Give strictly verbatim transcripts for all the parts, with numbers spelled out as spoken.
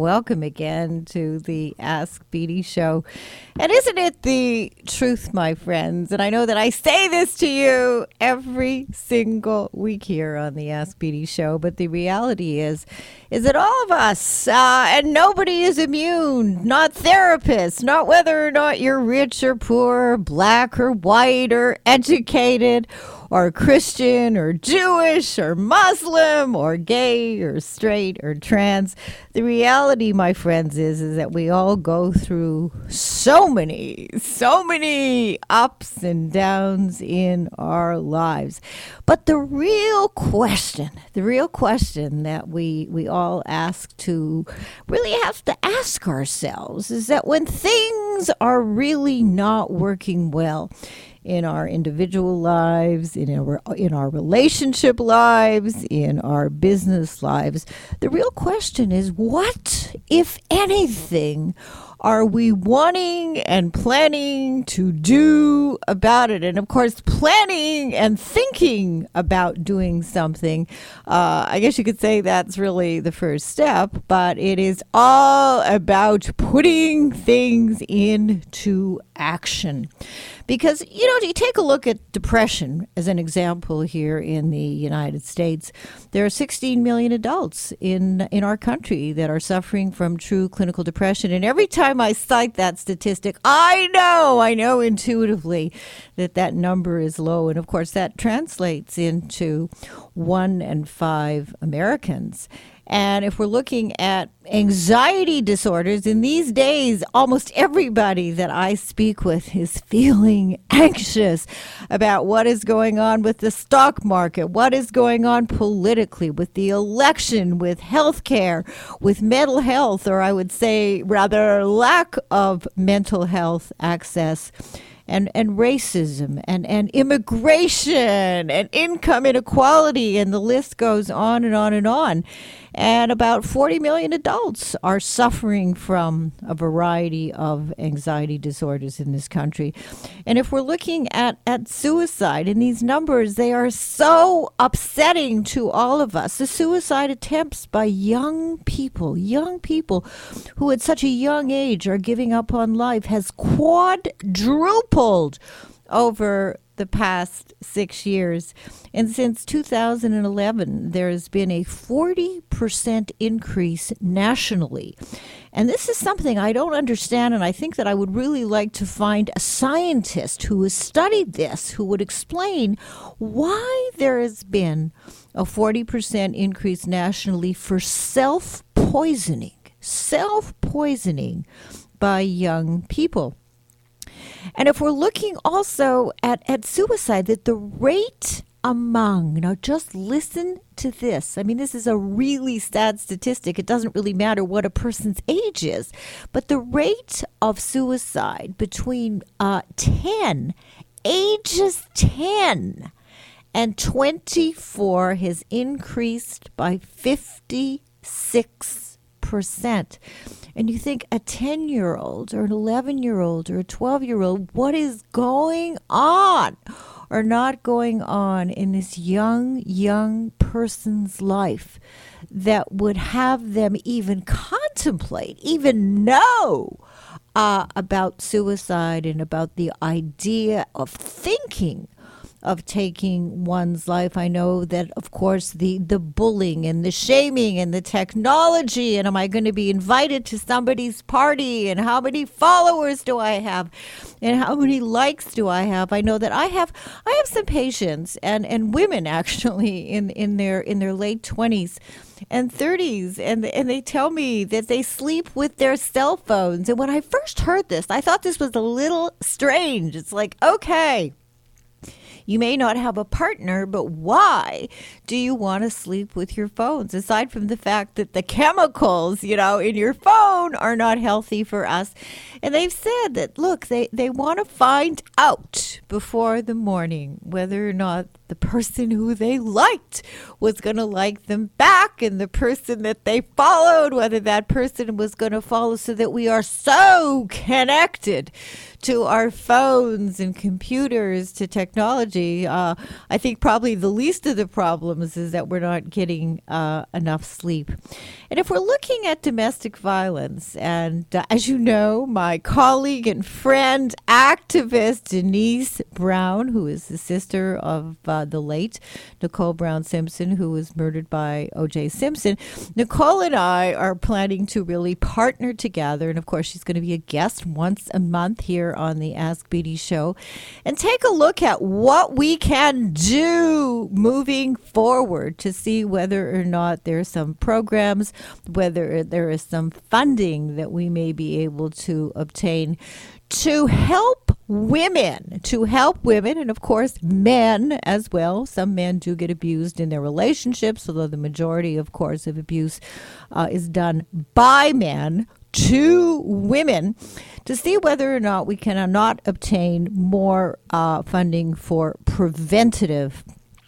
welcome again to the Ask Beatty Show. And isn't it the truth, my friends? And I know that I say this to you every single week here on the Ask Beatty Show, but the reality is, is that all of us, uh, and nobody is immune, not therapists, not whether or not you're rich or poor, black or white or educated, or Christian or Jewish or Muslim or gay or straight or trans. The reality, my friends, is, is that we all go through so many, so many ups and downs in our lives. But the real question, the real question that we, we all ask to really have to ask ourselves is that when things are really not working well, in our individual lives, in our, in our relationship lives, in our business lives, the real question is, what, if anything, are we wanting and planning to do about it? And of course, planning and thinking about doing something, uh, I guess you could say that's really the first step, but it is all about putting things into action. Because, you know, you take a look at depression as an example here in the United States. There are sixteen million adults in in our country that are suffering from true clinical depression. And every time I cite that statistic, I know, I know intuitively that that number is low. And of course, that translates into one in five Americans. And if we're looking at anxiety disorders, in these days, almost everybody that I speak with is feeling anxious about what is going on with the stock market, what is going on politically, with the election, with healthcare, with mental health, or I would say rather lack of mental health access. And, and racism and, and immigration and income inequality, and the list goes on and on and on. And about forty million adults are suffering from a variety of anxiety disorders in this country. And if we're looking at, at suicide, and these numbers, they are so upsetting to all of us. The suicide attempts by young people, young people who at such a young age are giving up on life, has quadrupled over the past six years. And since two thousand eleven, there has been a forty percent increase nationally. And this is something I don't understand, and I think that I would really like to find a scientist who has studied this, who would explain why there has been a forty percent increase nationally for self-poisoning, self-poisoning by young people. And if we're looking also at, at suicide, that the rate among, now just listen to this. I mean, this is a really sad statistic. It doesn't really matter what a person's age is, but the rate of suicide between uh, ten, ages ten and twenty-four has increased by fifty-six percent. And you think a ten-year-old or an eleven-year-old or a twelve-year-old, what is going on or not going on in this young, young person's life that would have them even contemplate, even know uh, about suicide and about the idea of thinking of taking one's life? I know that, of course, the, the bullying and the shaming and the technology, and am I going to be invited to somebody's party, and how many followers do I have, and how many likes do I have? I know that I have I have some patients and, and women actually in, in their in their late twenties and thirties, and and they tell me that they sleep with their cell phones. And when I first heard this, I thought this was a little strange. It's like, okay, you may not have a partner, but why do you want to sleep with your phones? Aside from the fact that the chemicals, you know, in your phone are not healthy for us. And they've said that, look, they, they want to find out before the morning whether or not the person who they liked was going to like them back, and the person that they followed, whether that person was going to follow, so that we are so connected to our phones and computers, to technology. Uh, I think probably the least of the problems is that we're not getting uh, enough sleep. And if we're looking at domestic violence, and uh, as you know, my colleague and friend, activist Denise Brown, who is the sister of uh, the late Nicole Brown Simpson, who was murdered by O J Simpson, Nicole and I are planning to really partner together. And of course, she's going to be a guest once a month here on the Ask Beatty show, and take a look at what we can do moving forward to see whether or not there are some programs, whether there is some funding that we may be able to obtain to help women, to help women, and of course men as well. Some men do get abused in their relationships, although the majority, of course, of abuse uh, is done by men to women, to see whether or not we cannot obtain more uh, funding for preventative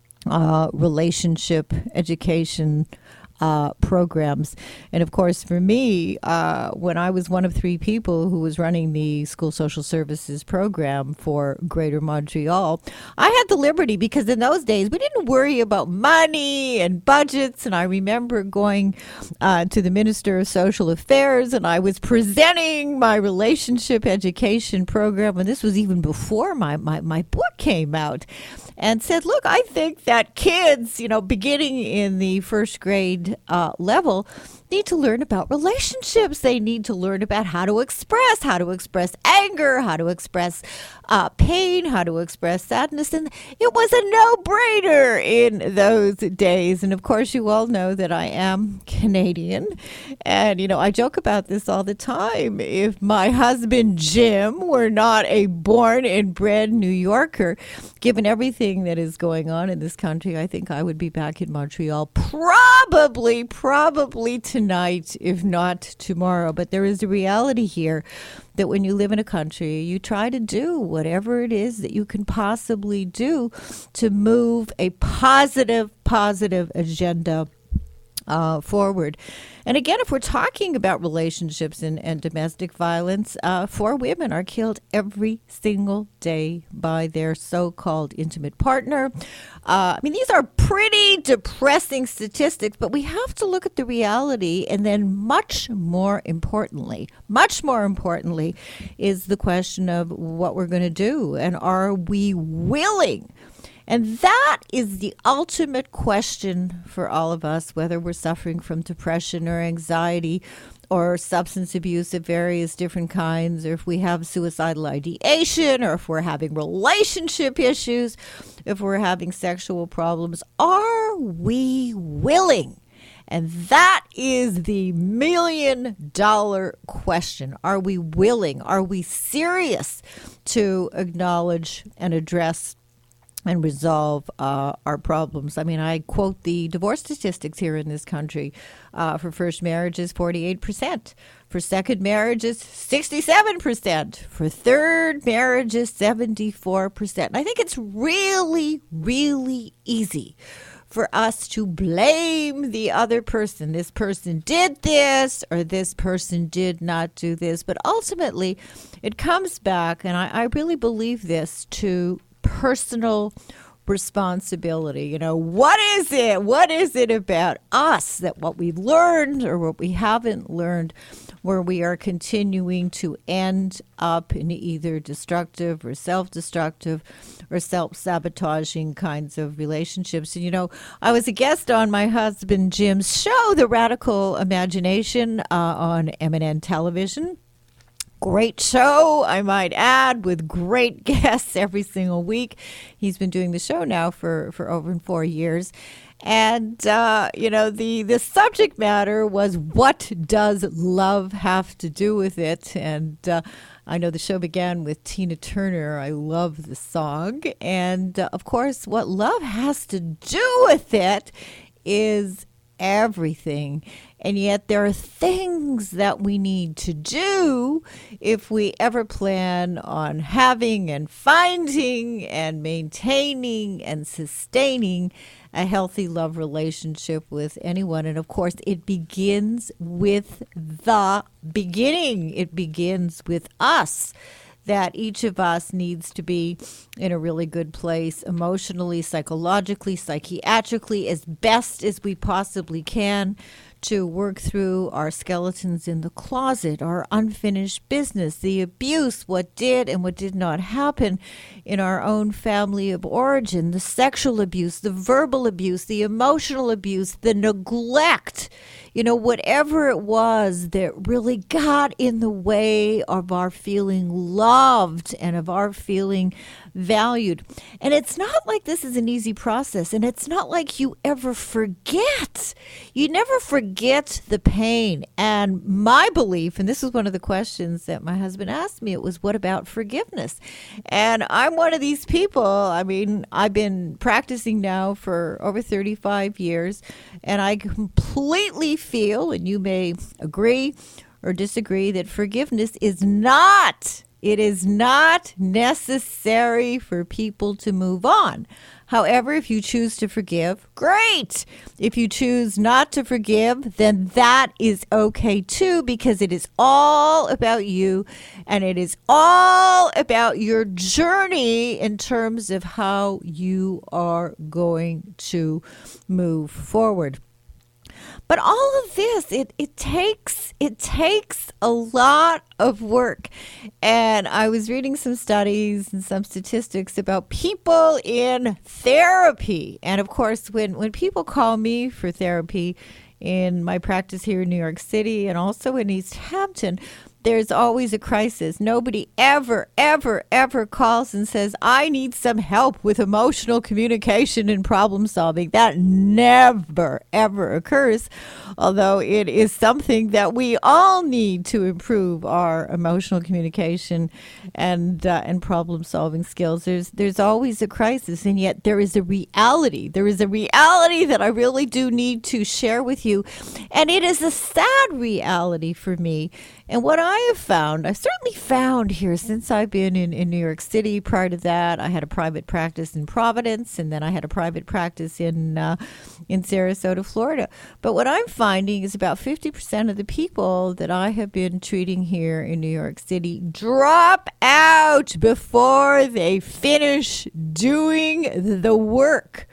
uh, relationship education Uh, programs. And of course, for me, uh, when I was one of three people who was running the school social services program for Greater Montreal, I had the liberty, because in those days we didn't worry about money and budgets. And I remember going uh, to the Minister of Social Affairs, and I was presenting my relationship education program, and this was even before my, my, my book came out, and said, look, I think that kids, you know, beginning in the first grade uh, level, need to learn about relationships. They need to learn about how to express, how to express anger, how to express uh, pain, how to express sadness. And it was a no-brainer in those days. And of course, you all know that I am Canadian. And, you know, I joke about this all the time. If my husband, Jim, were not a born and bred New Yorker, given everything that is going on in this country, I think I would be back in Montreal probably, probably tonight, if not tomorrow. But there is a reality here that when you live in a country, you try to do whatever it is that you can possibly do to move a positive, positive agenda Uh, forward. And again, if we're talking about relationships and, and domestic violence, uh, four women are killed every single day by their so-called intimate partner. Uh, I mean, these are pretty depressing statistics, but we have to look at the reality. And then much more importantly, much more importantly, is the question of what we're going to do. And are we willing? And that is the ultimate question for all of us, whether we're suffering from depression or anxiety or substance abuse of various different kinds, or if we have suicidal ideation, or if we're having relationship issues, if we're having sexual problems. Are we willing? And that is the million dollar question. Are we willing? Are we serious to acknowledge and address and resolve uh, our problems? I mean, I quote the divorce statistics here in this country. Uh, for first marriages, forty-eight percent. For second marriages, sixty-seven percent. For third marriages, seventy-four percent. And I think it's really, really easy for us to blame the other person. This person did this, or this person did not do this. But ultimately, it comes back, and I, I really believe this, to personal responsibility. You know, what is it? What is it about us that what we've learned or what we haven't learned, where we are continuing to end up in either destructive or self-destructive or self-sabotaging kinds of relationships? And, you know, I was a guest on my husband Jim's show, The Radical Imagination, uh, on M N N television. Great show, I might add, with great guests every single week. He's been doing the show now for, for over four years. And, uh, you know, the, the subject matter was, what does love have to do with it? And uh, I know the show began with Tina Turner. I love the song. And, uh, of course, what love has to do with it is everything. And yet there are things that we need to do if we ever plan on having and finding and maintaining and sustaining a healthy love relationship with anyone. And of course, it begins with the beginning. It begins with us. That each of us needs to be in a really good place emotionally, psychologically, psychiatrically, as best as we possibly can to work through our skeletons in the closet, our unfinished business, the abuse, what did and what did not happen in our own family of origin, the sexual abuse, the verbal abuse, the emotional abuse, the neglect, you know, whatever it was that really got in the way of our feeling loved and of our feeling valued. And it's not like this is an easy process, and it's not like you ever forget. You never forget the pain. And my belief, and this is one of the questions that my husband asked me, it was, what about forgiveness? And I'm one of these people. I mean, I've been practicing now for over thirty-five years, and I completely feel, and you may agree or disagree, that forgiveness is not It is not necessary for people to move on. However, if you choose to forgive, great. If you choose not to forgive, then that is okay too, because it is all about you, and it is all about your journey in terms of how you are going to move forward. But all of this, it, it takes it takes a lot of work. And I was reading some studies and some statistics about people in therapy. And of course, when, when people call me for therapy in my practice here in New York City and also in East Hampton, there's always a crisis. Nobody ever, ever, ever calls and says, I need some help with emotional communication and problem solving. That never, ever occurs, although it is something that we all need to improve our emotional communication and uh, and problem solving skills. There's, there's always a crisis, and yet there is a reality. There is a reality that I really do need to share with you, and it is a sad reality for me. And what I have found, I've certainly found here since I've been in, in New York City. Prior to that, I had a private practice in Providence, and then I had a private practice in uh, in Sarasota, Florida. But what I'm finding is about fifty percent of the people that I have been treating here in New York City drop out before they finish doing the work.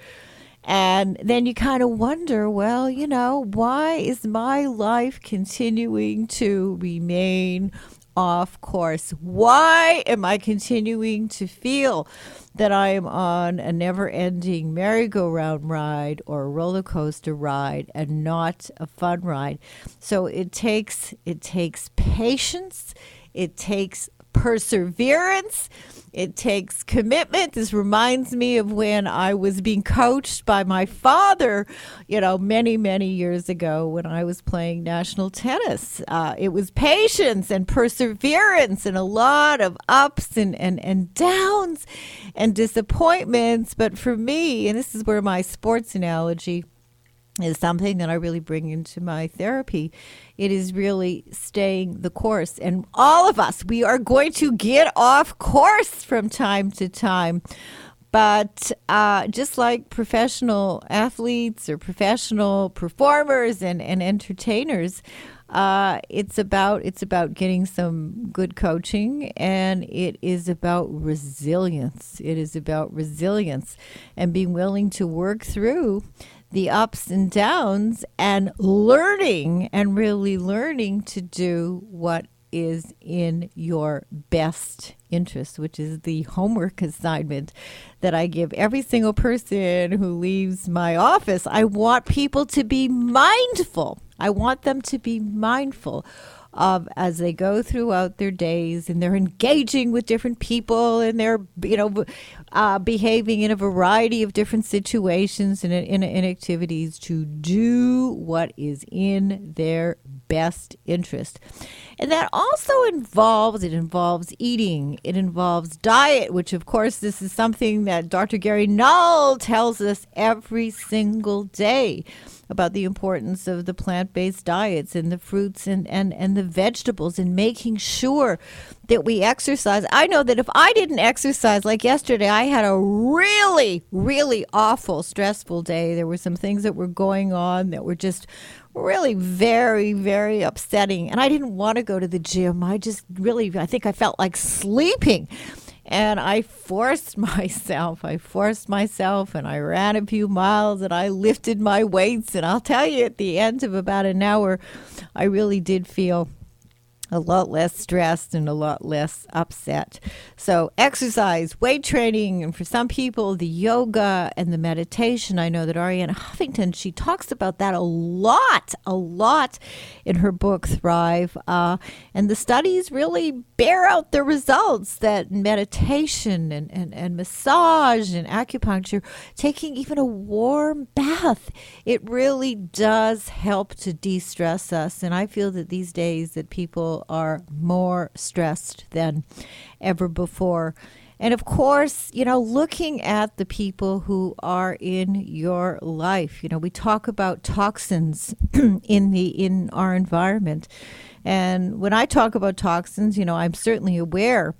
And then you kind of wonder, well, you know, why is my life continuing to remain off course? Why am I continuing to feel that I am on a never-ending merry-go-round ride or a roller coaster ride and not a fun ride? So it takes it takes patience. It takes perseverance. It takes commitment. This reminds me of when I was being coached by my father, you know, many, many years ago when I was playing national tennis. Uh, it was patience and perseverance and a lot of ups and, and, and downs and disappointments. But for me, and this is where my sports analogy is something that I really bring into my therapy. It is really staying the course. And all of us, we are going to get off course from time to time. But uh, just like professional athletes or professional performers and, and entertainers, uh, it's about it's about getting some good coaching, and it is about resilience. It is about resilience and being willing to work through the ups and downs and learning and really learning to do what is in your best interest, which is the homework assignment that I give every single person who leaves my office. I want people to be mindful. I want them to be mindful of as they go throughout their days and they're engaging with different people and they're, you know, uh, behaving in a variety of different situations and in, in activities to do what is in their best interest. And that also involves, it involves eating, it involves diet, which of course this is something that Doctor Gary Null tells us every single day. about the importance of the plant-based diets and the fruits and, and, and the vegetables, and making sure that we exercise. I know that if I didn't exercise, like yesterday, I had a really, really awful, stressful day. There were some things that were going on that were just really very, very upsetting. And I didn't want to go to the gym. I just really, I think I felt like sleeping. And I forced myself, I forced myself, and I ran a few miles, and I lifted my weights. And I'll tell you, at the end of about an hour, I really did feel a lot less stressed and a lot less upset. So exercise, weight training, and for some people, the yoga and the meditation. I know that Arianna Huffington, she talks about that a lot, a lot in her book, Thrive. Uh, and the studies really bear out the results that meditation and, and, and massage and acupuncture, taking even a warm bath, it really does help to de-stress us. And I feel that these days that people are more stressed than ever before. And of course, you know, looking at the people who are in your life, you know, we talk about toxins in the in our environment. And when I talk about toxins, you know, I'm certainly aware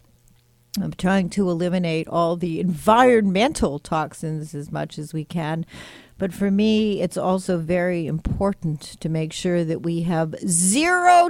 of trying to eliminate all the environmental toxins as much as we can. But for me, it's also very important to make sure that we have zero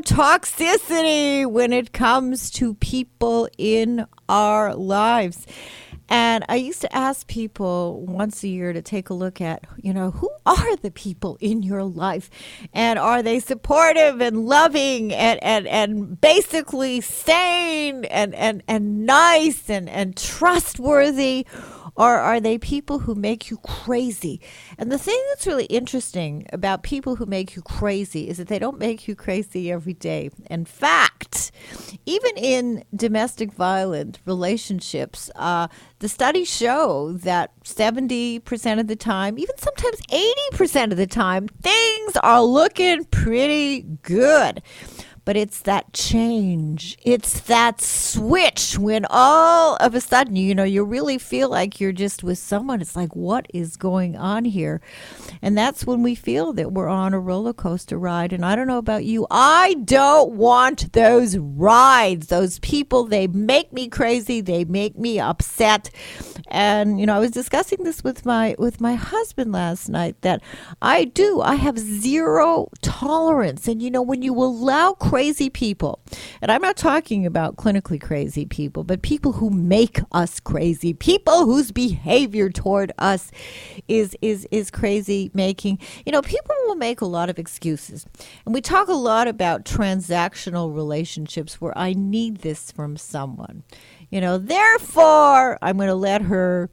toxicity when it comes to people in our lives. And I used to ask people once a year to take a look at, you know, who are the people in your life? And are they supportive and loving and, and, and basically sane and, and, and nice and, and trustworthy? Or are they people who make you crazy? And the thing that's really interesting about people who make you crazy is that they don't make you crazy every day. In fact, even in domestic violent relationships, uh, the studies show that seventy percent of the time, even sometimes eighty percent of the time, things are looking pretty good. But it's that change. It's that switch when all of a sudden, you know, you really feel like you're just with someone. It's like, what is going on here? And that's when we feel that we're on a roller coaster ride. And I don't know about you. I don't want those rides. Those people, they make me crazy. They make me upset. And, you know, I was discussing this with my with my husband last night that I do. I have zero tolerance. And, you know, when you allow crazy people, and I'm not talking about clinically crazy people, but people who make us crazy, people whose behavior toward us is is is crazy making. You know, people will make a lot of excuses. And we talk a lot about transactional relationships where I need this from someone. You know, therefore, I'm going to let her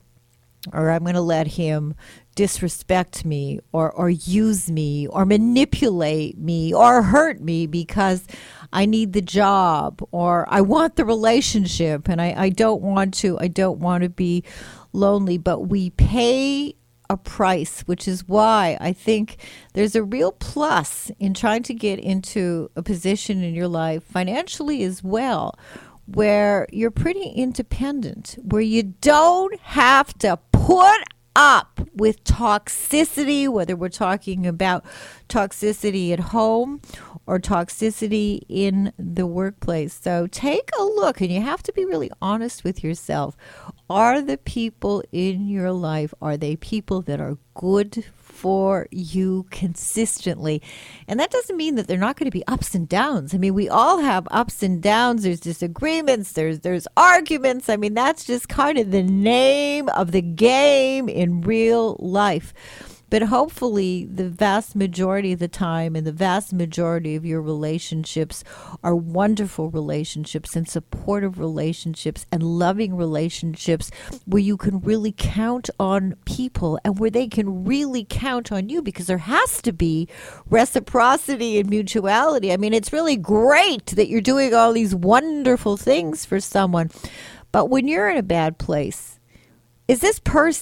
or I'm going to let him disrespect me or, or use me or manipulate me or hurt me because I need the job or I want the relationship and I, I don't want to, I don't want to be lonely. But we pay a price, which is why I think there's a real plus in trying to get into a position in your life financially as well, where you're pretty independent, where you don't have to put up with toxicity, whether we're talking about toxicity at home or toxicity in the workplace. So take a look, and you have to be really honest with yourself. Are the people in your life, are they people that are good for you consistently? And that doesn't mean that they're not going to be ups and downs. I mean, we all have ups and downs. There's disagreements. There's there's arguments. I mean, that's just kind of the name of the game in real life. But hopefully the vast majority of the time and the vast majority of your relationships are wonderful relationships and supportive relationships and loving relationships where you can really count on people and where they can really count on you, because there has to be reciprocity and mutuality. I mean, it's really great that you're doing all these wonderful things for someone. But when you're in a bad place, is this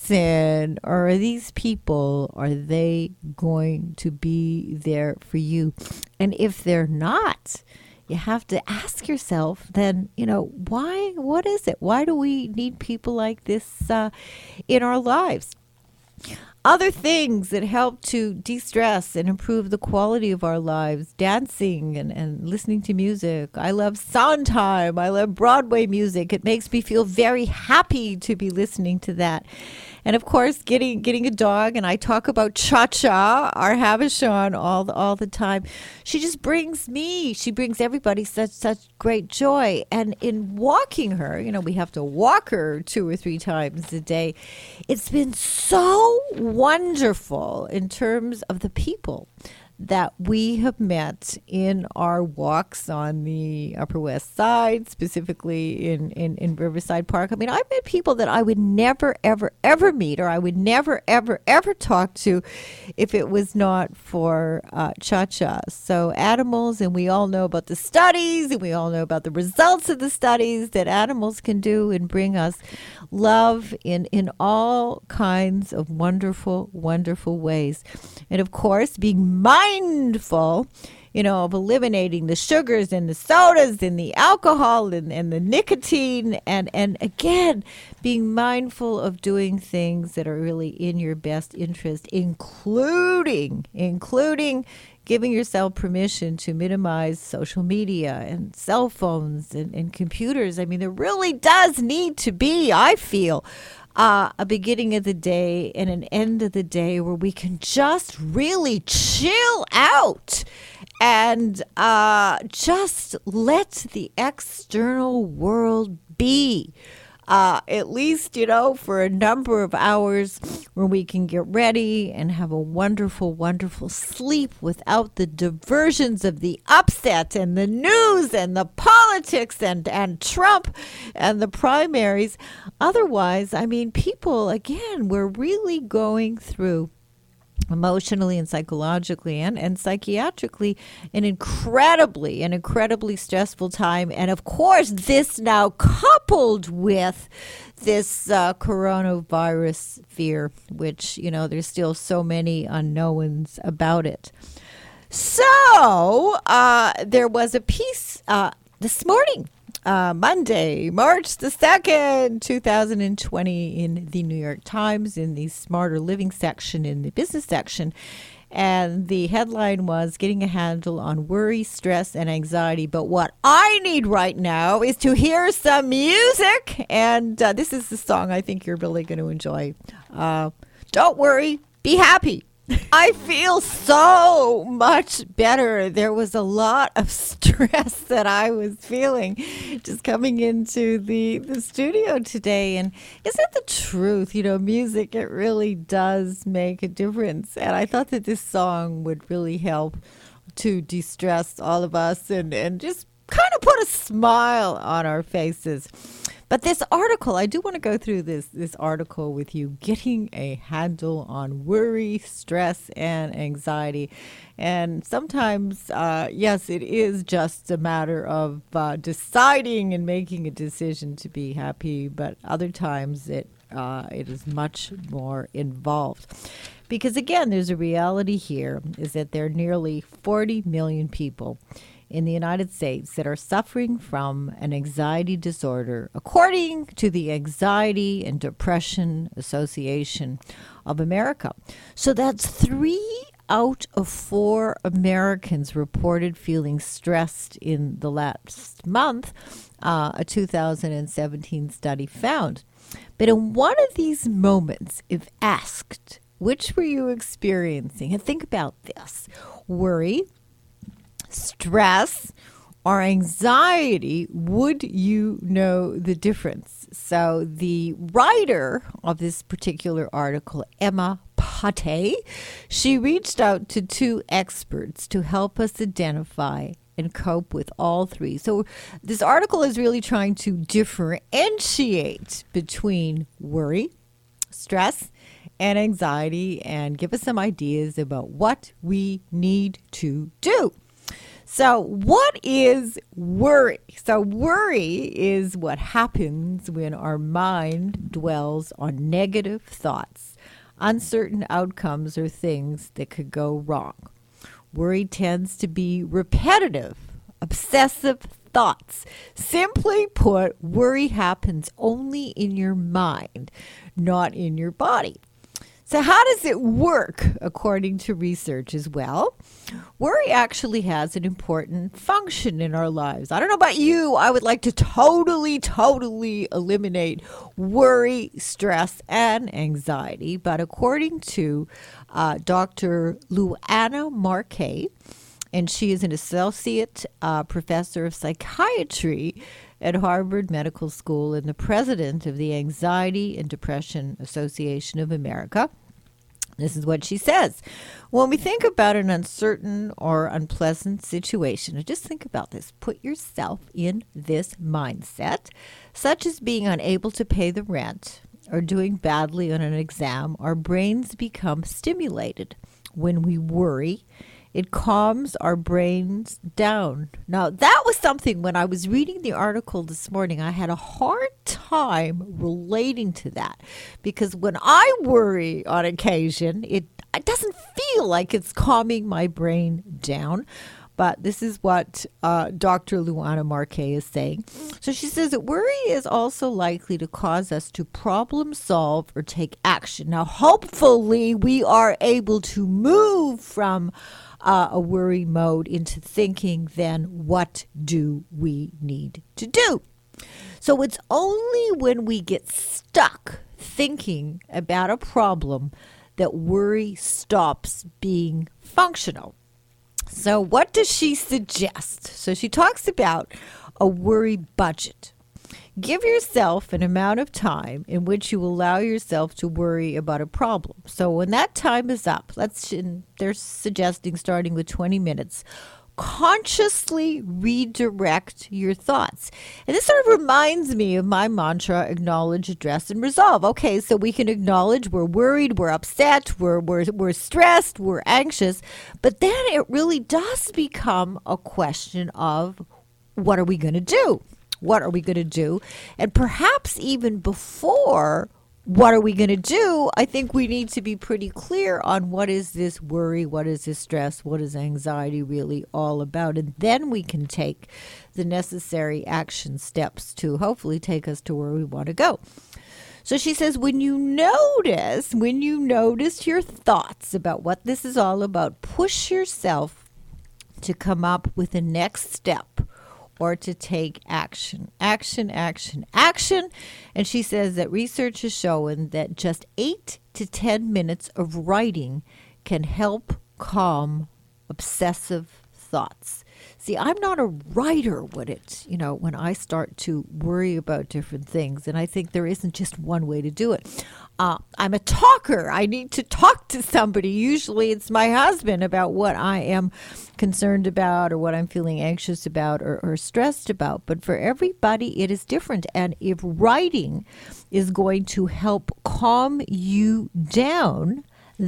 person or are these people, are they going to be there for you? And if they're not, you have to ask yourself then, you know, why, what is it? Why do we need people like this uh, in our lives? other things that help to de-stress and improve the quality of our lives, dancing and, and listening to music. I love Sondheim. I love Broadway music. It makes me feel very happy to be listening to that. And of course, getting getting a dog, and I talk about Cha-Cha, our Havishon, all the, all the time. She just brings me, she brings everybody such such great joy. And in walking her, you know, we have to walk her two or three times a day. It's been so wonderful in terms of the people that we have met in our walks on the Upper West Side, specifically in, in, in Riverside Park. I mean, I've met people that I would never, ever, ever meet, or I would never, ever, ever talk to if it was not for uh, Cha-Cha. So animals, and we all know about the studies, and we all know about the results of the studies that animals can do and bring us love in, in all kinds of wonderful, wonderful ways. And of course, being mindful, you know, of eliminating the sugars and the sodas and the alcohol and, and the nicotine. And, and again, being mindful of doing things that are really in your best interest, including, including giving yourself permission to minimize social media and cell phones and, and computers. I mean, there really does need to be, I feel, uh, a beginning of the day and an end of the day where we can just really chill out and uh, just let the external world be. Uh, at least, you know, for a number of hours where we can get ready and have a wonderful, wonderful sleep without the diversions of the upset and the news and the politics and, and Trump and the primaries. Otherwise, I mean, people, again, we're really going through emotionally and psychologically and, and psychiatrically an incredibly, an incredibly stressful time. And of course, this now coupled with this uh, coronavirus fear, which, you know, there's still so many unknowns about it. So uh, there was a piece uh, this morning, Uh, Monday, March the second, two thousand twenty, in the New York Times, in the Smarter Living section, in the business section. And the headline was Getting a Handle on Worry, Stress, and Anxiety. But what I need right now is to hear some music. And uh, this is the song I think you're really going to enjoy. Uh, don't worry, be happy. I feel so much better. There was a lot of stress that I was feeling just coming into the, the studio today. And isn't it the truth? You know, music, it really does make a difference. And I thought that this song would really help to de-stress all of us and, and just kind of put a smile on our faces. But this article, I do want to go through this this article with you, Getting a Handle on Worry, Stress, and Anxiety. And sometimes, uh, yes, it is just a matter of uh, deciding and making a decision to be happy, but other times it uh, it is much more involved. Because again, there's a reality here, is that there are nearly forty million people in the United States that are suffering from an anxiety disorder, according to the Anxiety and Depression Association of America. So that's three out of four Americans reported feeling stressed in the last month, uh, a two thousand seventeen study found. But in one of these moments, if asked, which were you experiencing? And think about this: worry, stress, or anxiety, would you know the difference? So the writer of this particular article, Emma Pate, she reached out to two experts to help us identify and cope with all three. So this article is really trying to differentiate between worry, stress, and anxiety, and give us some ideas about what we need to do. So what is worry? So worry is what happens when our mind dwells on negative thoughts, uncertain outcomes, or things that could go wrong. Worry tends to be repetitive, obsessive thoughts. Simply put, worry happens only in your mind, not in your body. So how does it work according to research as well? Worry actually has an important function in our lives. I don't know about you. I would like to totally, totally eliminate worry, stress, and anxiety. But according to uh, Doctor Luana Marquet, and she is an associate uh, professor of psychiatry at Harvard Medical School and the president of the Anxiety and Depression Association of America. This is what she says. When we think about an uncertain or unpleasant situation, and just think about this, put yourself in this mindset, such as being unable to pay the rent or doing badly on an exam, our brains become stimulated. When we worry, it calms our brains down. Now, that was something when I was reading the article this morning, I had a hard time relating to that because when I worry on occasion, it, it doesn't feel like it's calming my brain down. But this is what uh, Doctor Luana Marquet is saying. So she says that worry is also likely to cause us to problem solve or take action. Now, hopefully, we are able to move from uh, a worry mode into thinking, then what do we need to do? So it's only when we get stuck thinking about a problem that worry stops being functional. So what does she suggest? So she talks about a worry budget. Give yourself an amount of time in which you allow yourself to worry about a problem. So when that time is up, let's, they're suggesting starting with twenty minutes, consciously redirect your thoughts. And this sort of reminds me of my mantra, acknowledge, address, and resolve. Okay, so we can acknowledge we're worried, we're upset, we're, we're, we're stressed, we're anxious, but then it really does become a question of what are we going to do? What are we going to do? And perhaps even before what are we going to do, I think we need to be pretty clear on what is this worry, what is this stress, what is anxiety really all about. And then we can take the necessary action steps to hopefully take us to where we want to go. So she says, when you notice, when you notice your thoughts about what this is all about, push yourself to come up with the next step or to take action, action, action, action. And she says that research has shown that just eight to ten minutes of writing can help calm obsessive thoughts. See, I'm not a writer when it's, you know, when I start to worry about different things, and I think there isn't just one way to do it. Uh, I'm a talker. I need to talk to somebody. Usually it's my husband about what I am concerned about or what I'm feeling anxious about or, or stressed about. But for everybody, it is different. And if writing is going to help calm you down,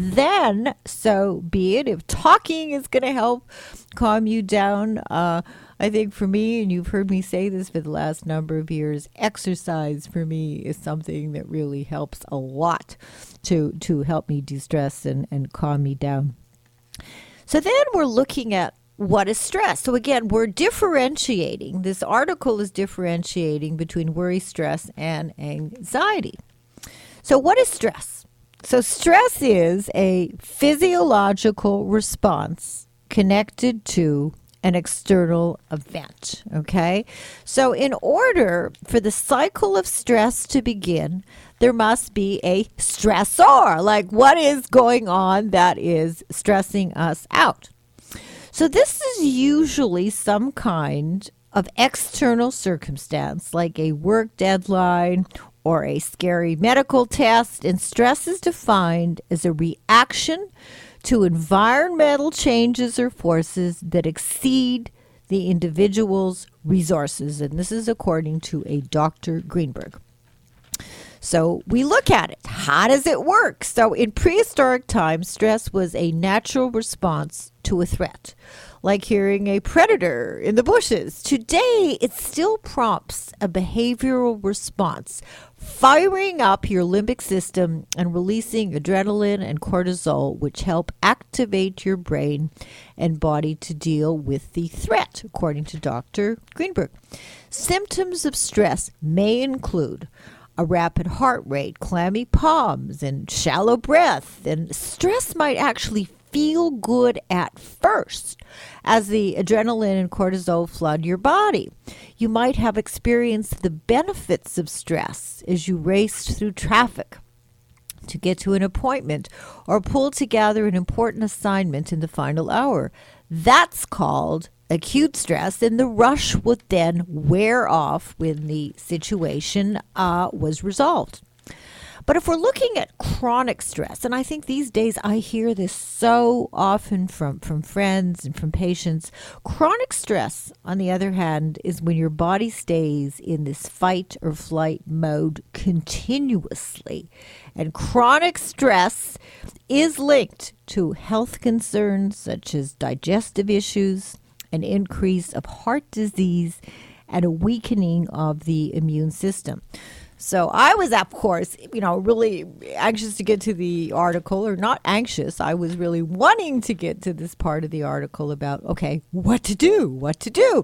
then so be it. If talking is going to help calm you down, uh, I think for me, and you've heard me say this for the last number of years, exercise for me is something that really helps a lot to to help me de-stress and, and calm me down. So then we're looking at what is stress. So again, we're differentiating. This article is differentiating between worry, stress, and anxiety. So what is stress? So stress is a physiological response connected to an external event, okay? So in order for the cycle of stress to begin, there must be a stressor, like what is going on that is stressing us out. So this is usually some kind of external circumstance, like a work deadline or a scary medical test, and stress is defined as a reaction to environmental changes or forces that exceed the individual's resources. And this is according to a Doctor Greenberg. So we look at it. How does it work? So in prehistoric times, stress was a natural response to a threat, like hearing a predator in the bushes. Today, it still prompts a behavioral response, firing up your limbic system and releasing adrenaline and cortisol, which help activate your brain and body to deal with the threat, according to Doctor Greenberg. Symptoms of stress may include a rapid heart rate, clammy palms, and shallow breath. And stress might actually feel good at first as the adrenaline and cortisol flood your body. You might have experienced the benefits of stress as you raced through traffic to get to an appointment or pull together an important assignment in the final hour. That's called acute stress, and the rush would then wear off when the situation uh, was resolved. But if we're looking at chronic stress, and I think these days I hear this so often from, from friends and from patients, chronic stress, on the other hand, is when your body stays in this fight or flight mode continuously. And chronic stress is linked to health concerns such as digestive issues, an increase of heart disease, and a weakening of the immune system. So I was, of course, you know, really anxious to get to the article, or not anxious. I was really wanting to get to this part of the article about, okay, what to do, what to do.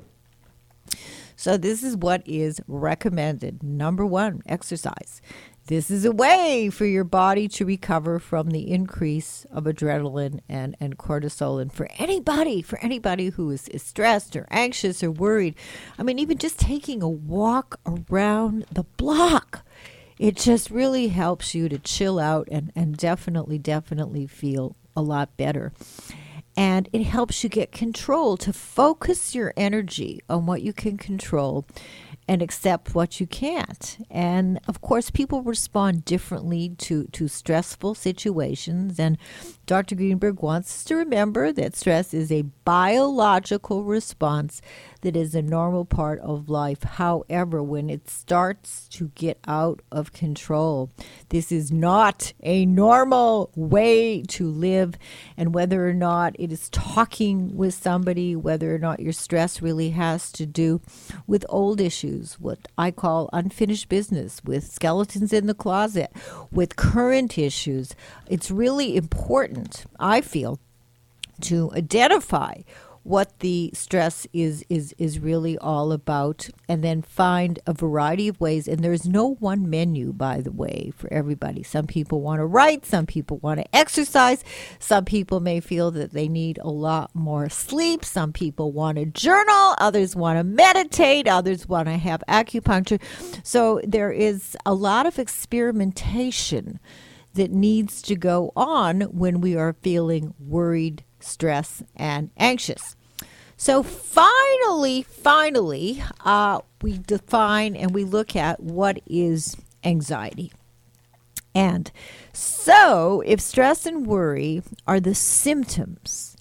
So this is what is recommended. Number one, exercise. This is a way for your body to recover from the increase of adrenaline and, and cortisol. And for anybody, for anybody who is, is stressed or anxious or worried, I mean, even just taking a walk around the block, it just really helps you to chill out and, and definitely, definitely feel a lot better. And it helps you get control, to focus your energy on what you can control and accept what you can't. And of course, people respond differently to, to stressful situations. And Doctor Greenberg wants us to remember that stress is a biological response that is a normal part of life. However, when it starts to get out of control, this is not a normal way to live. And whether or not it is talking with somebody, whether or not your stress really has to do with old issues, what I call unfinished business, with skeletons in the closet, with current issues, it's really important, I feel, to identify what the stress is is is really all about, and then find a variety of ways. And there's no one menu, by the way, for everybody. Some people want to write, some people want to exercise, some people may feel that they need a lot more sleep, some people want to journal, others want to meditate, others want to have acupuncture. So there is a lot of experimentation that needs to go on when we are feeling worried, stressed, and anxious. So finally, finally, uh, we define and we look at what is anxiety. And so if stress and worry are the symptoms,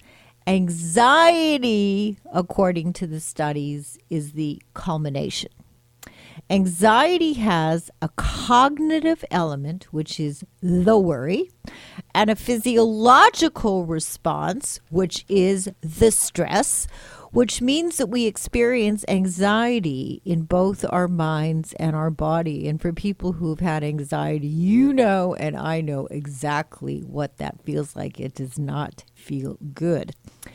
anxiety, according to the studies, is the culmination. Anxiety has a cognitive element, which is the worry, and a physiological response, which is the stress, which means that we experience anxiety in both our minds and our body. And for people who've had anxiety, you know, and I know exactly what that feels like. It does not feel good.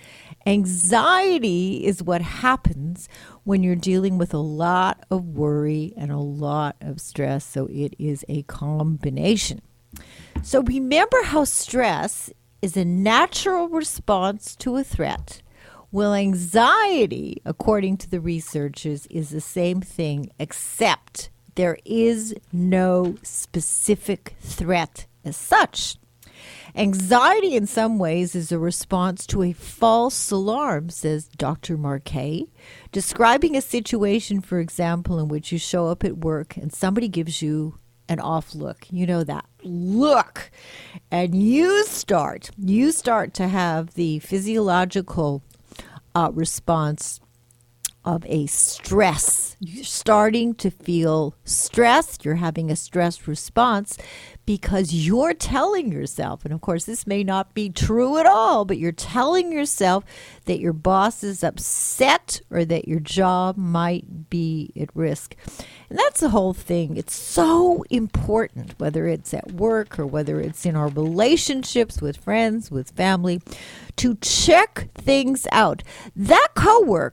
Anxiety is what happens when you're dealing with a lot of worry and a lot of stress. So it is a combination. So remember how stress is a natural response to a threat. Well, anxiety, according to the researchers, is the same thing, except there is no specific threat as such. Anxiety in some ways is a response to a false alarm, says Doctor Marquet, describing a situation, for example, in which you show up at work and somebody gives you an off look. You know, that look. And you start, you start to have the physiological uh, response of a stress. You're starting to feel stressed. You're having a stress response because you're telling yourself, and of course this may not be true at all, but you're telling yourself that your boss is upset or that your job might be at risk. And that's the whole thing. It's so important, whether it's at work or whether it's in our relationships with friends, with family, to check things out. That coworker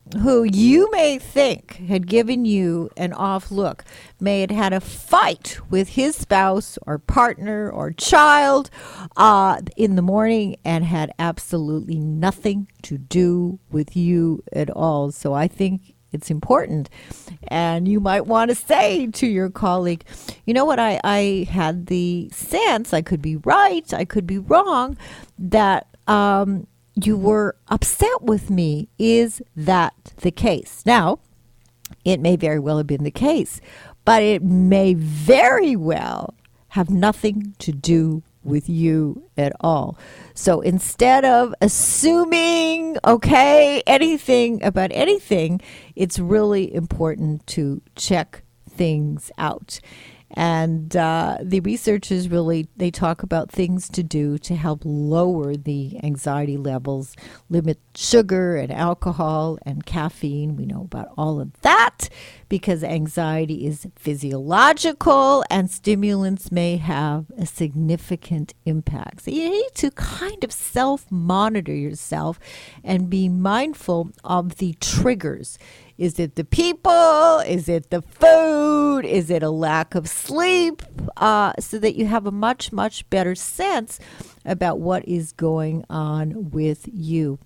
who you may think had given you an off look, may have had a fight with his spouse or partner or child uh, in the morning and had absolutely nothing to do with you at all. So I think it's important. And you might want to say to your colleague, you know what, I, I had the sense, I could be right, I could be wrong, that um, you were upset with me. Is that the case? Now, it may very well have been the case, but it may very well have nothing to do with you at all. So instead of assuming, okay, anything about anything, it's really important to check things out. And uh, the researchers really, they talk about things to do to help lower the anxiety levels, limit sugar and alcohol and caffeine. We know about all of that because anxiety is physiological and stimulants may have a significant impact. So you need to kind of self-monitor yourself and be mindful of the triggers. Is it the people? Is it the food? Is it a lack of sleep? Uh, so that you have a much, much better sense about what is going on with you.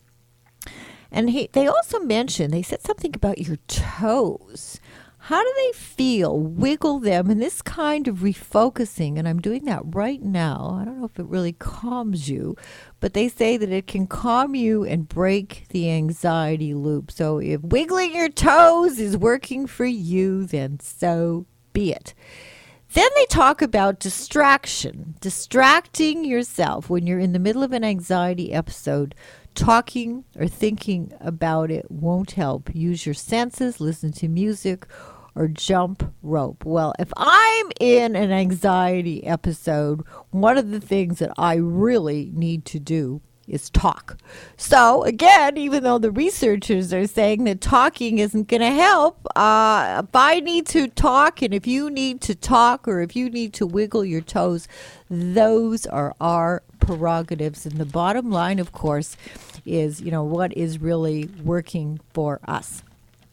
And he, they also mentioned, they said something about your toes. How do they feel? Wiggle them. And this kind of refocusing, and I'm doing that right now. I don't know if it really calms you, but they say that it can calm you and break the anxiety loop. So if wiggling your toes is working for you, then so be it. Then they talk about distraction, distracting yourself when you're in the middle of an anxiety episode. Talking or thinking about it won't help. Use your senses, listen to music, or jump rope. Well, if I'm in an anxiety episode, one of the things that I really need to do is talk. So again, even though the researchers are saying that talking isn't going to help, uh, if I need to talk, and if you need to talk, or if you need to wiggle your toes, those are our prerogatives. And the bottom line, of course, is, you know, what is really working for us.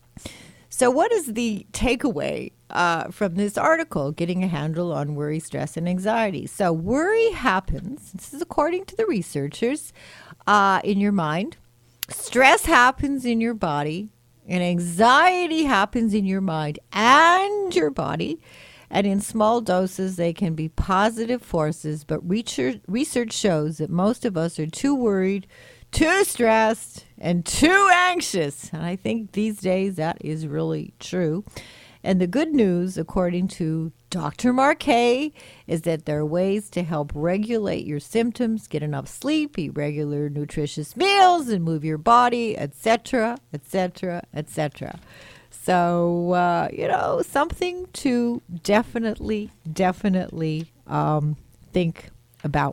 So what is the takeaway uh, from this article, Getting a Handle on Worry, Stress, and Anxiety? So worry happens, this is according to the researchers, uh, in your mind. Stress happens in your body, and anxiety happens in your mind and your body. And in small doses, they can be positive forces, but research, research shows that most of us are too worried, too stressed, and too anxious. And I think these days that is really true. And the good news, according to Doctor Marquet, is that there are ways to help regulate your symptoms, get enough sleep, eat regular nutritious meals, and move your body, et cetera, et cetera, et cetera. So, uh, you know, something to definitely, definitely um, think about.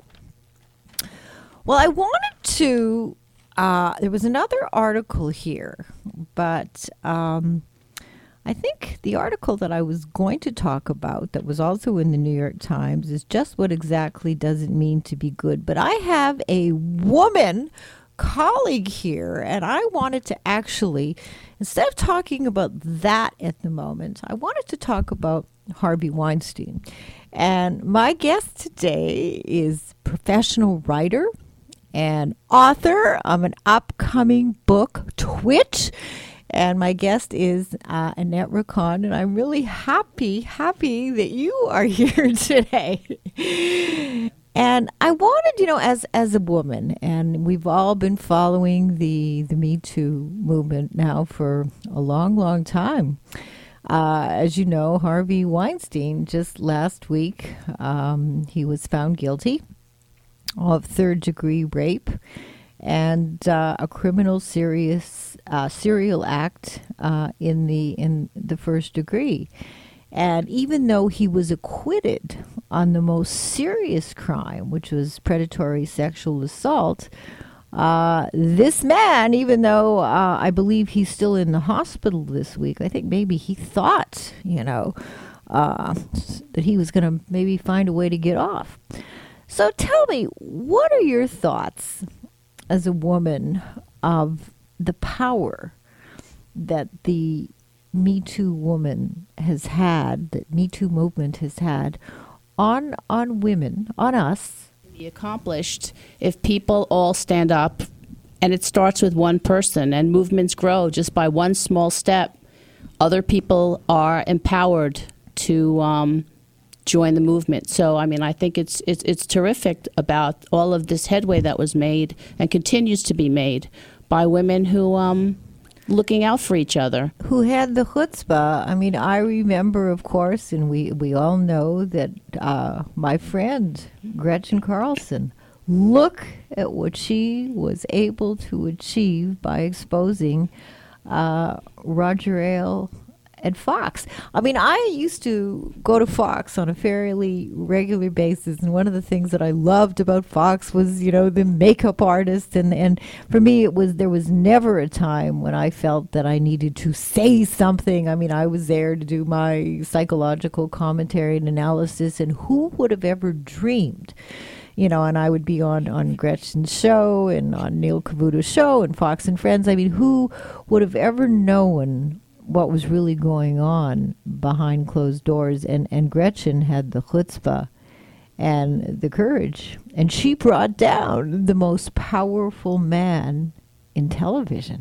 Well, I wanted to, uh, there was another article here, but um, I think the article that I was going to talk about that was also in the New York Times is just what exactly does it mean to be good. But I have a woman colleague here, and I wanted to actually, instead of talking about that at the moment, I wanted to talk about Harvey Weinstein. And my guest today is professional writer and author of an upcoming book, Twitch. And my guest is uh, Annette Racon, and I'm really happy, happy that you are here today. And I wanted, you know, as as a woman, and we've all been following the, the Me Too movement now for a long, long time. Uh, as you know, Harvey Weinstein, just last week, um, he was found guilty of third-degree rape and uh, a criminal serious uh, serial act uh, in the in the first degree. And even though he was acquitted on the most serious crime, which was predatory sexual assault, uh, this man, even though uh, I believe he's still in the hospital this week, I think maybe he thought, you know, uh, that he was going to maybe find a way to get off. So tell me, what are your thoughts as a woman of the power that the Me Too woman has had, that Me Too movement has had on on women, on us. Be accomplished if people all stand up, and it starts with one person, and movements grow just by one small step. Other people are empowered to um, join the movement. So, I mean, I think it's, it's it's terrific about all of this headway that was made and continues to be made by women who um, looking out for each other. Who had the chutzpah. I mean, I remember, of course, and we, we all know that uh, my friend, Gretchen Carlson, look at what she was able to achieve by exposing uh, Roger Ailes at Fox. I mean, I used to go to Fox on a fairly regular basis, and one of the things that I loved about Fox was, you know, the makeup artist, and, and for me, it was there was never a time when I felt that I needed to say something. I mean, I was there to do my psychological commentary and analysis, and who would have ever dreamed? You know, and I would be on, on Gretchen's show and on Neil Cavuto's show and Fox and Friends. I mean, who would have ever known what was really going on behind closed doors? And, and Gretchen had the chutzpah and the courage. And she brought down the most powerful man in television.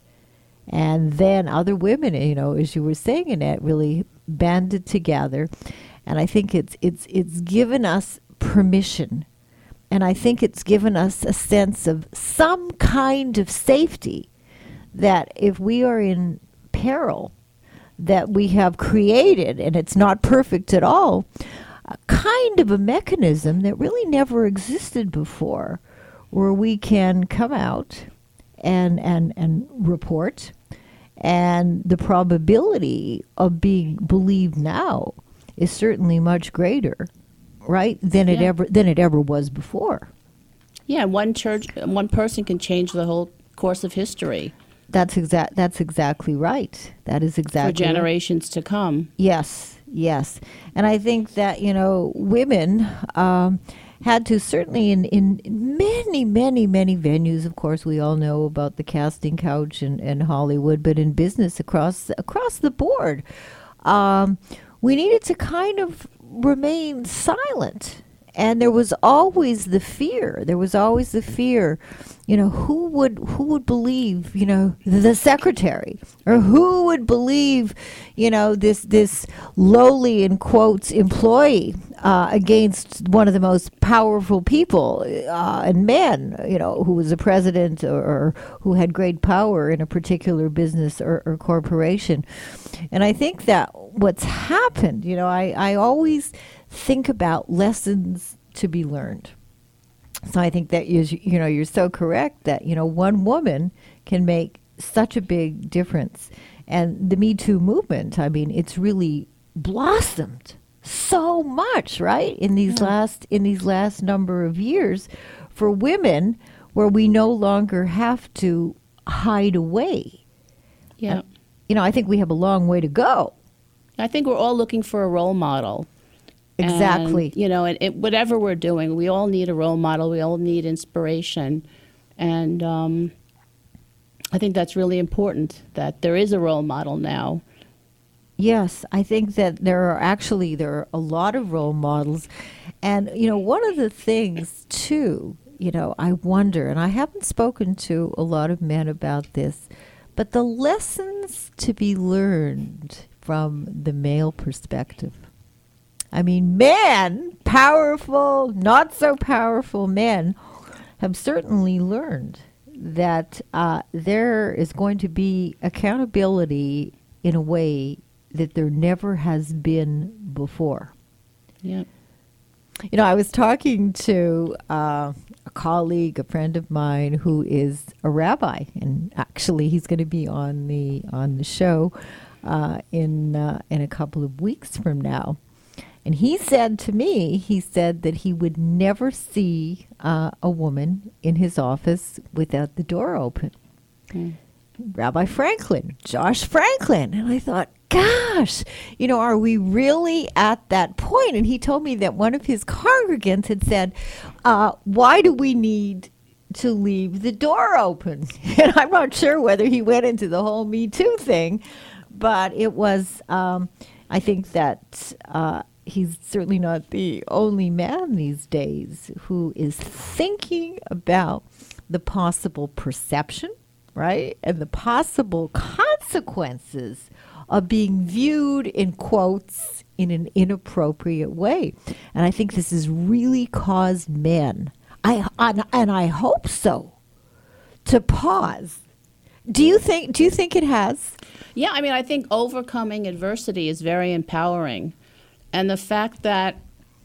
And then other women, you know, as you were saying, Annette, really banded together. And I think it's it's it's given us permission. And I think it's given us a sense of some kind of safety that if we are in peril, that we have created, and it's not perfect at all, a kind of a mechanism that really never existed before, where we can come out and and and report, and the probability of being believed now is certainly much greater, right, than it Yeah. ever than it ever was before. Yeah, one church, one person can change the whole course of history That's exact. That's exactly right. That is exactly for generations to come. Yes, yes. And I think that, you know, women um, had to certainly in, in many, many, many venues, of course, we all know about the casting couch and, and Hollywood, but in business across across the board, um, we needed to kind of remain silent. And there was always the fear. There was always the fear, you know, who would who would believe, you know, the secretary, or who would believe, you know, this this lowly in quotes employee uh, against one of the most powerful people uh, and men, you know, who was a president or, or who had great power in a particular business or, or corporation. And I think that what's happened, you know, I, I always think about lessons to be learned. So I think that you you know you're so correct that, you know, one woman can make such a big difference. And the Me Too movement, I mean, it's really blossomed so much, right, in these Yeah. last in these last number of years for women, where we no longer have to hide away. Yeah. Uh, you know, I think we have a long way to go. I think we're all looking for a role model. Exactly. And, you know, and it, whatever we're doing, we all need a role model. We all need inspiration. And um, I think that's really important, that there is a role model now. Yes, I think that there are actually, there are a lot of role models. And, you know, one of the things, too, you know, I wonder, and I haven't spoken to a lot of men about this, but the lessons to be learned from the male perspective. I mean, men, powerful, not so powerful men, have certainly learned that uh, there is going to be accountability in a way that there never has been before. Yeah. You know, I was talking to uh, a colleague, a friend of mine, who is a rabbi, and actually he's going to be on the on the show uh, in uh, in a couple of weeks from now. And he said to me, he said that he would never see uh, a woman in his office without the door open. Mm. Rabbi Franklin, Josh Franklin. And I thought, gosh, you know, are we really at that point? And he told me that one of his congregants had said, uh, why do we need to leave the door open. And I'm not sure whether he went into the whole Me Too thing, but it was, um, I think that uh, he's certainly not the only man these days who is thinking about the possible perception, right? And the possible consequences of being viewed, in quotes, in an inappropriate way. And I think this has really caused men, I and, and I hope so, to pause. Do you think do you think it has? Yeah, I mean, I think overcoming adversity is very empowering. And the fact that,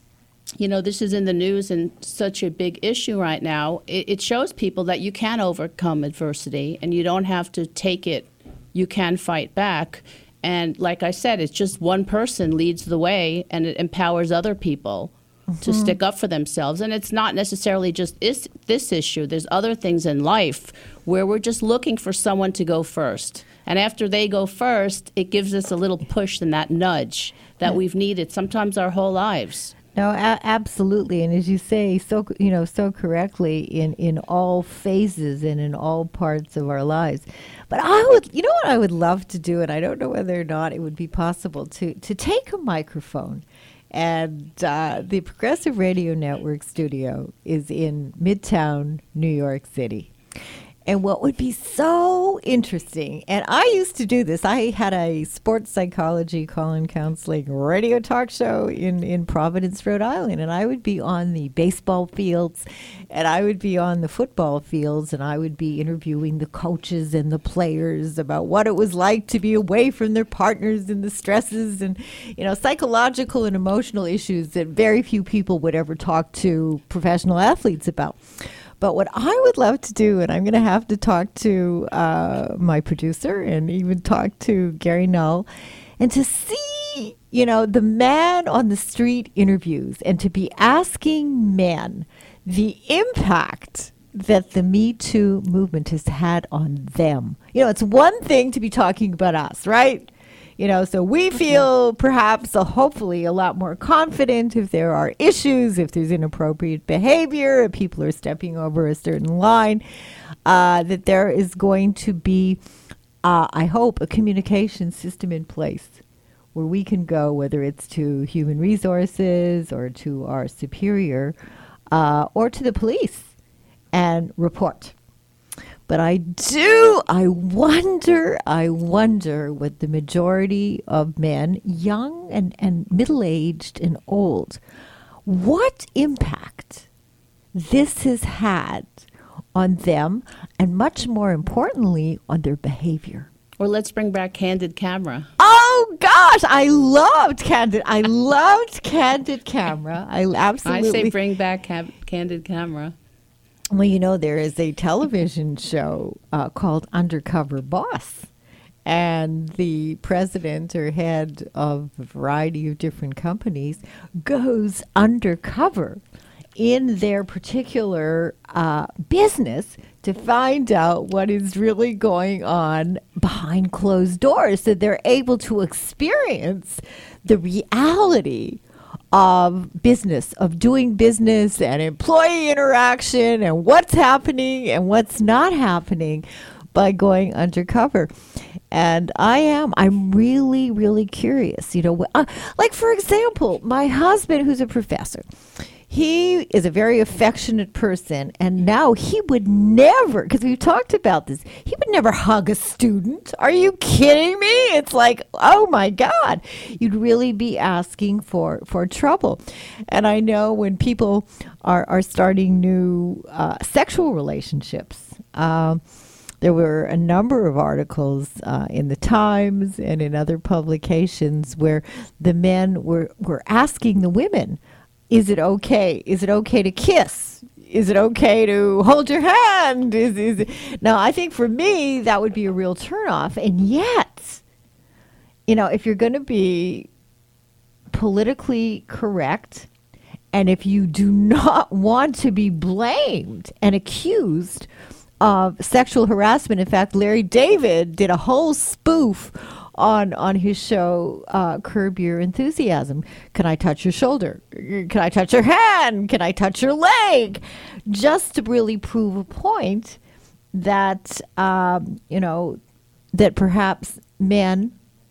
you know, this is in the news and such a big issue right now, it, it shows people that you can overcome adversity and you don't have to take it. You can fight back. And like I said, it's just one person leads the way and it empowers other people mm-hmm. to stick up for themselves. And it's not necessarily just this, this issue. There's other things in life where we're just looking for someone to go first. And after they go first, it gives us a little push and that nudge that we've needed sometimes our whole lives. No, a- absolutely. And as you say, so you know, so correctly, in, in all phases and in all parts of our lives. But I would, you know what I would love to do, and I don't know whether or not it would be possible, to, to take a microphone. And uh, the Progressive Radio Network studio is in Midtown, New York City. And what would be so interesting, and I used to do this, I had a sports psychology, call-in counseling radio talk show in, in Providence, Rhode Island, and I would be on the baseball fields, and I would be on the football fields, and I would be interviewing the coaches and the players about what it was like to be away from their partners and the stresses and, you know, psychological and emotional issues that very few people would ever talk to professional athletes about. But what I would love to do, and I'm going to have to talk to uh, my producer and even talk to Gary Null, and to see, you know, the man on the street interviews and to be asking men the impact that the Me Too movement has had on them. You know, it's one thing to be talking about us, right? You know, so we feel perhaps, uh, hopefully, a lot more confident if there are issues, if there's inappropriate behavior, if people are stepping over a certain line, uh, that there is going to be, uh, I hope, a communication system in place where we can go, whether it's to human resources or to our superior uh, or to the police, and report. But I do, I wonder, I wonder what the majority of men, young and, and middle-aged and old, what impact this has had on them, and much more importantly, on their behavior. Or let's bring back Candid Camera. Oh, gosh, I loved Candid. I loved Candid Camera. I absolutely. I say bring back cam- Candid Camera. Well, you know, there is a television show uh, called Undercover Boss, and the president or head of a variety of different companies goes undercover in their particular uh, business to find out what is really going on behind closed doors, so they're able to experience the reality of business, of doing business and employee interaction and what's happening and what's not happening by going undercover. And I am, I'm really, really curious. You know, uh, like, for example, my husband, who's a professor, he is a very affectionate person, and now he would never, because we've talked about this, he would never hug a student. Are you kidding me? It's like, oh my God, you'd really be asking for, for trouble. And I know when people are, are starting new uh, sexual relationships, um, there were a number of articles uh, in the Times and in other publications where the men were, were asking the women, is it okay? Is it okay to kiss? Is it okay to hold your hand? Is, is it? Now, I think for me, that would be a real turnoff. And yet, you know, if you're going to be politically correct, and if you do not want to be blamed and accused of sexual harassment, in fact, Larry David did a whole spoof on on his show, uh, Curb Your Enthusiasm. Can I touch your shoulder? Can I touch your hand? Can I touch your leg? Just to really prove a point that, um, you know, that perhaps men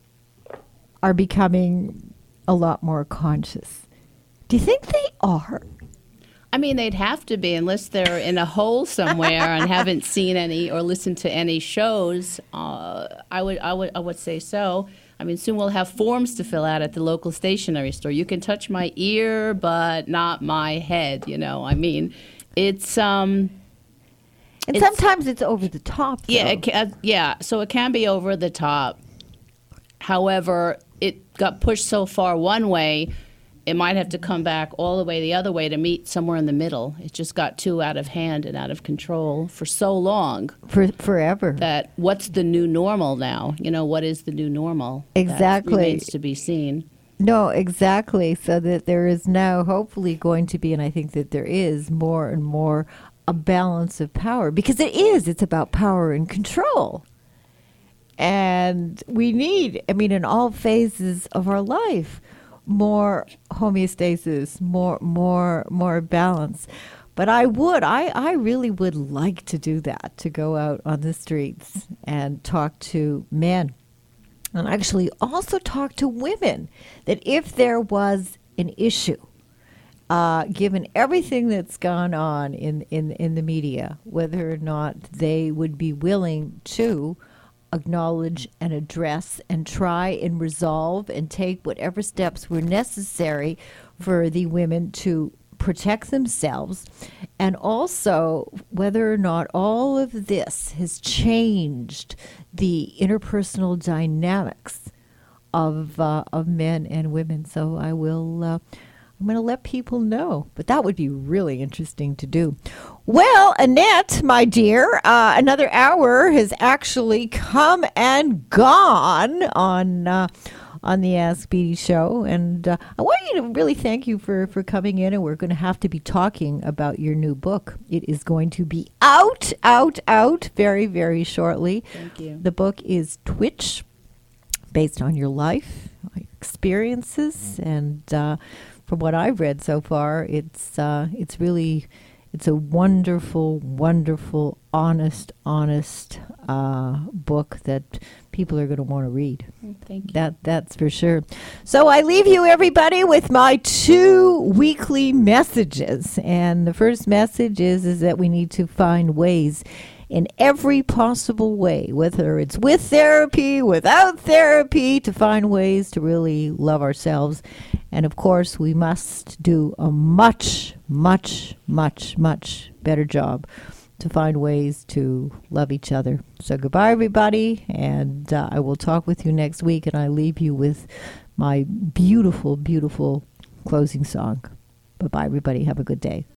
are becoming a lot more conscious. Do you think they are? I mean, they'd have to be unless they're in a hole somewhere and haven't seen any or listened to any shows. Uh, I would, I would, I would say so. I mean, soon we'll have forms to fill out at the local stationery store. You can touch my ear, but not my head. You know, I mean, it's um. And it's, sometimes it's over the top. Though. Yeah, it can, yeah. So it can be over the top. However, it got pushed so far one way. It might have to come back all the way the other way to meet somewhere in the middle. It just got too out of hand and out of control for so long. For forever. That what's the new normal now? You know, what is the new normal? Exactly. That remains to be seen. No, exactly. So that there is now hopefully going to be, and I think that there is more and more, a balance of power. Because it is. It's about power and control. And we need, I mean, in all phases of our life, more homeostasis, more more more balance. But I would, I, I really would like to do that, to go out on the streets and talk to men. And actually also talk to women, that if there was an issue, uh, given everything that's gone on in, in, in the media, whether or not they would be willing to acknowledge and address and try and resolve and take whatever steps were necessary for the women to protect themselves, and also whether or not all of this has changed the interpersonal dynamics of uh, of men and women. So I will uh, I'm going to let people know, but that would be really interesting to do. Well, Annette, my dear, uh, another hour has actually come and gone on uh, on the Ask Beatty show, and uh, I want you to really thank you for, for coming in, and we're going to have to be talking about your new book. It is going to be out, out, out very, very shortly. Thank you. The book is Twitch, based on your life experiences, and uh, from what I've read so far, it's uh, it's really it's a wonderful, wonderful, honest, honest uh, book that people are going to want to read. Thank you. That that's for sure. So I leave you, everybody, with my two weekly messages, and the first message is is that we need to find ways, in every possible way, whether it's with therapy, without therapy, to find ways to really love ourselves. And of course, we must do a much, much, much, much better job to find ways to love each other. So goodbye, everybody, and uh, I will talk with you next week, and I leave you with my beautiful, beautiful closing song. Bye-bye, everybody. Have a good day.